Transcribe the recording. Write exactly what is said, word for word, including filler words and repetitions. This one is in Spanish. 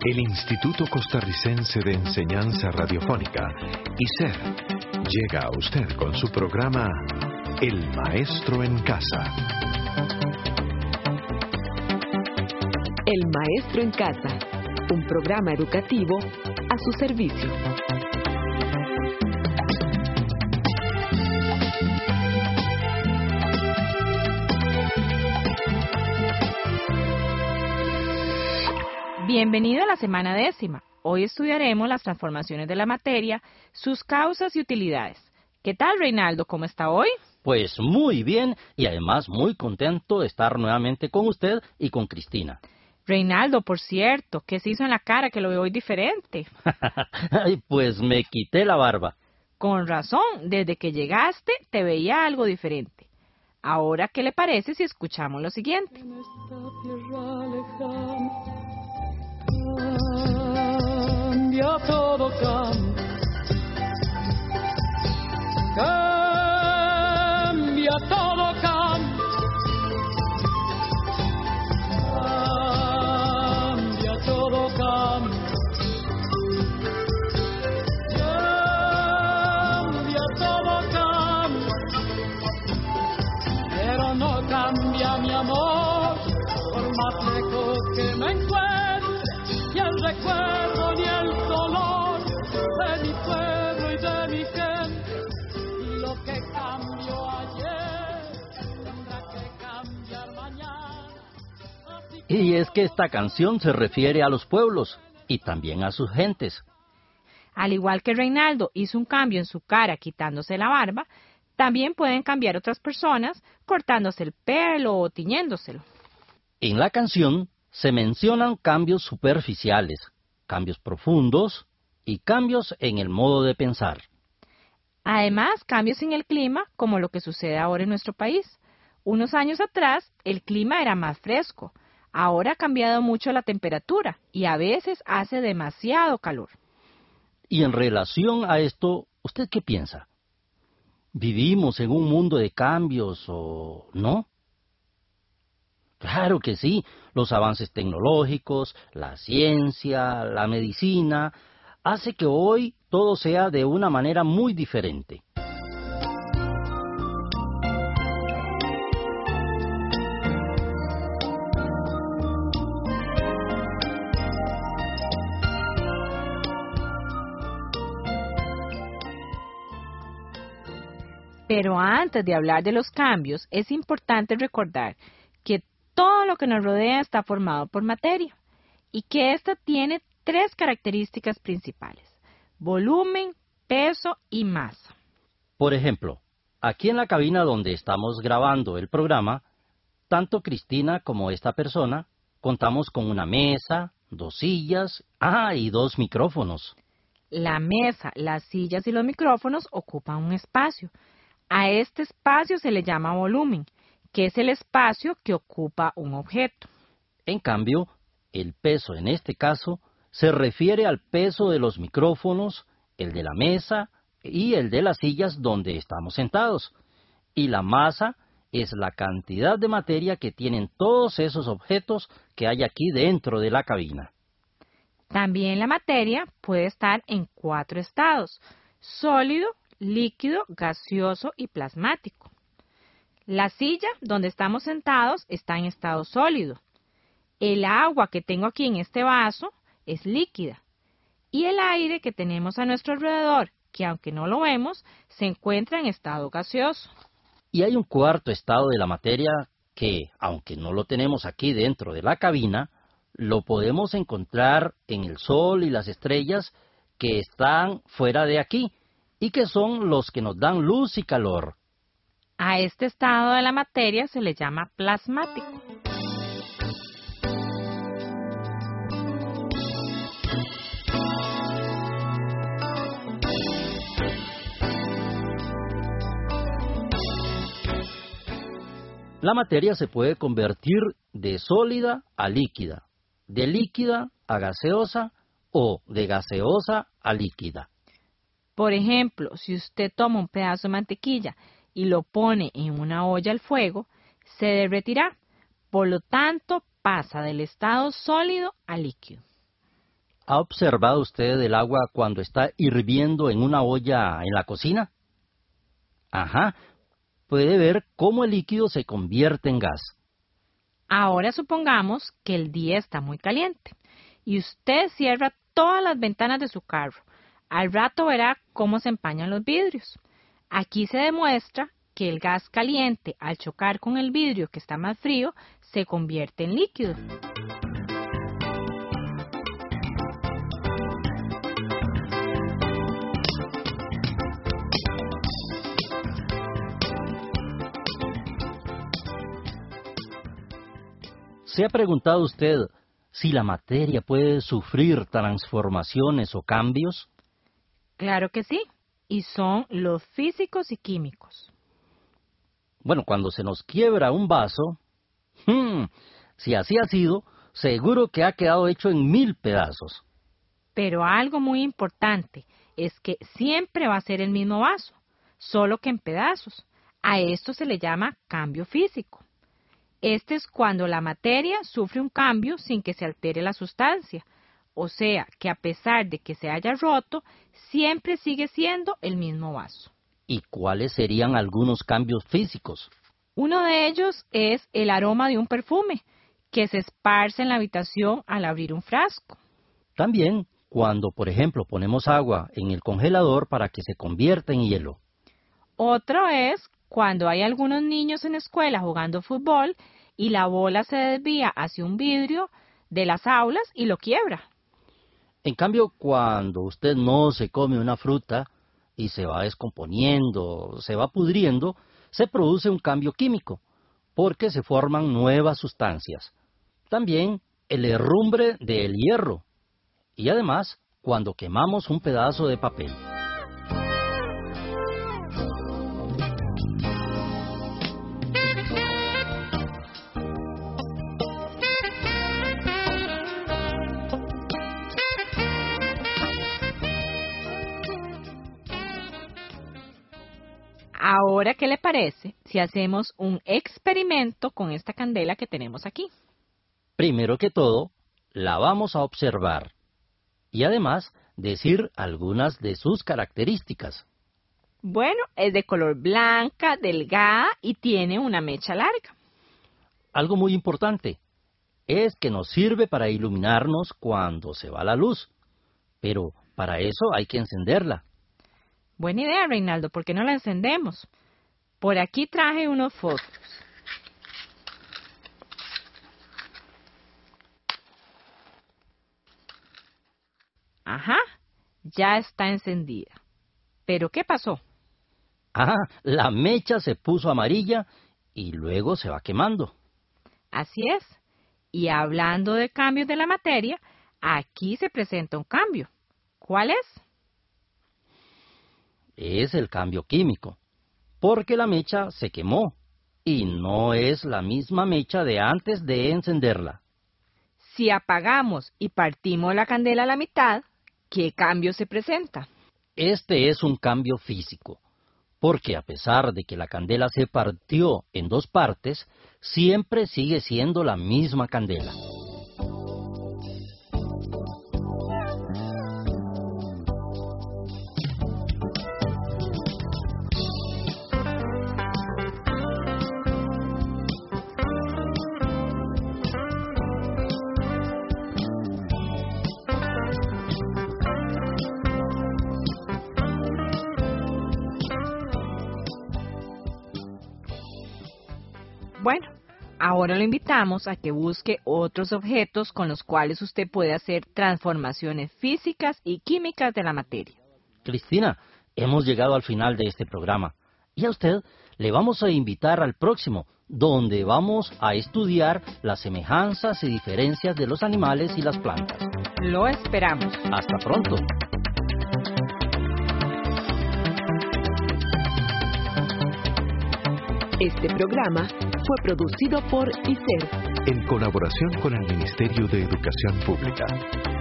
El Instituto Costarricense de Enseñanza Radiofónica, I C E R, llega a usted con su programa El Maestro en Casa. El Maestro en Casa, un programa educativo a su servicio. Bienvenido a la semana décima. Hoy estudiaremos las transformaciones de la materia, sus causas y utilidades. ¿Qué tal, Reinaldo? ¿Cómo está hoy? Pues muy bien y además muy contento de estar nuevamente con usted y con Cristina. Reinaldo, por cierto, ¿qué se hizo en la cara que lo veo hoy diferente? Ay, pues me quité la barba. Con razón, desde que llegaste te veía algo diferente. Ahora, ¿qué le parece si escuchamos lo siguiente? En esta tierra lejana, cambia todo, cambia. Cambia todo, cambia. Cambia todo, cambia. Cambia todo, cambia. Pero no cambia mi amor, por más lejos que me encuentre, ni el recuerdo ni el dolor de mi pueblo y de mi gente. Lo que cambió ayer tendrá que cambiar mañana. Así que... Y es que esta canción se refiere a los pueblos y también a sus gentes. Al igual que Reinaldo hizo un cambio en su cara quitándose la barba, también pueden cambiar otras personas cortándose el pelo o tiñéndoselo. En la canción se mencionan cambios superficiales, cambios profundos y cambios en el modo de pensar. Además, cambios en el clima, como lo que sucede ahora en nuestro país. Unos años atrás, el clima era más fresco. Ahora ha cambiado mucho la temperatura y a veces hace demasiado calor. Y en relación a esto, ¿usted qué piensa? ¿Vivimos en un mundo de cambios o no? Claro que sí, los avances tecnológicos, la ciencia, la medicina, hace que hoy todo sea de una manera muy diferente. Pero antes de hablar de los cambios, es importante recordar que todo lo que nos rodea está formado por materia y que ésta tiene tres características principales: volumen, peso y masa. Por ejemplo, aquí en la cabina donde estamos grabando el programa, tanto Cristina como esta persona contamos con una mesa, dos sillas, ah, y dos micrófonos. La mesa, las sillas y los micrófonos ocupan un espacio. A este espacio se le llama volumen, que es el espacio que ocupa un objeto. En cambio, el peso en este caso se refiere al peso de los micrófonos, el de la mesa y el de las sillas donde estamos sentados. Y la masa es la cantidad de materia que tienen todos esos objetos que hay aquí dentro de la cabina. También la materia puede estar en cuatro estados: sólido, líquido, gaseoso y plasmático. La silla donde estamos sentados está en estado sólido. El agua que tengo aquí en este vaso es líquida. Y el aire que tenemos a nuestro alrededor, que aunque no lo vemos, se encuentra en estado gaseoso. Y hay un cuarto estado de la materia que, aunque no lo tenemos aquí dentro de la cabina, lo podemos encontrar en el sol y las estrellas que están fuera de aquí y que son los que nos dan luz y calor. A este estado de la materia se le llama plasmático. La materia se puede convertir de sólida a líquida, de líquida a gaseosa o de gaseosa a líquida. Por ejemplo, si usted toma un pedazo de mantequilla y lo pone en una olla al fuego, se derretirá. Por lo tanto, pasa del estado sólido a líquido. ¿Ha observado usted el agua cuando está hirviendo en una olla en la cocina? Ajá, puede ver cómo el líquido se convierte en gas. Ahora supongamos que el día está muy caliente y usted cierra todas las ventanas de su carro. Al rato verá cómo se empañan los vidrios. Aquí se demuestra que el gas caliente, al chocar con el vidrio que está más frío, se convierte en líquido. ¿Se ha preguntado usted si la materia puede sufrir transformaciones o cambios? Claro que sí, y son los físicos y químicos. Bueno, cuando se nos quiebra un vaso, hmm, si así ha sido, seguro que ha quedado hecho en mil pedazos. Pero algo muy importante es que siempre va a ser el mismo vaso, solo que en pedazos. A esto se le llama cambio físico. Este es cuando la materia sufre un cambio sin que se altere la sustancia, o sea, que a pesar de que se haya roto, siempre sigue siendo el mismo vaso. ¿Y cuáles serían algunos cambios físicos? Uno de ellos es el aroma de un perfume, que se esparce en la habitación al abrir un frasco. También cuando, por ejemplo, ponemos agua en el congelador para que se convierta en hielo. Otro es cuando hay algunos niños en la escuela jugando fútbol y la bola se desvía hacia un vidrio de las aulas y lo quiebra. En cambio, cuando usted no se come una fruta y se va descomponiendo, se va pudriendo, se produce un cambio químico, porque se forman nuevas sustancias. También el herrumbre del hierro. Y además, cuando quemamos un pedazo de papel. Ahora, ¿qué le parece si hacemos un experimento con esta candela que tenemos aquí? Primero que todo, la vamos a observar y además decir algunas de sus características. Bueno, es de color blanca, delgada y tiene una mecha larga. Algo muy importante es que nos sirve para iluminarnos cuando se va la luz, pero para eso hay que encenderla. Buena idea, Reinaldo, ¿por qué no la encendemos? Por aquí traje unos fósforos. Ajá, ya está encendida. ¿Pero qué pasó? Ah, la mecha se puso amarilla y luego se va quemando. Así es. Y hablando de cambios de la materia, aquí se presenta un cambio. ¿Cuál es? Es el cambio químico, porque la mecha se quemó y no es la misma mecha de antes de encenderla. Si apagamos y partimos la candela a la mitad, ¿qué cambio se presenta? Este es un cambio físico, porque a pesar de que la candela se partió en dos partes, siempre sigue siendo la misma candela. Bueno, ahora lo invitamos a que busque otros objetos con los cuales usted puede hacer transformaciones físicas y químicas de la materia. Cristina, hemos llegado al final de este programa y a usted le vamos a invitar al próximo, donde vamos a estudiar las semejanzas y diferencias de los animales y las plantas. Lo esperamos. Hasta pronto. Este programa fue producido por I C E R en colaboración con el Ministerio de Educación Pública.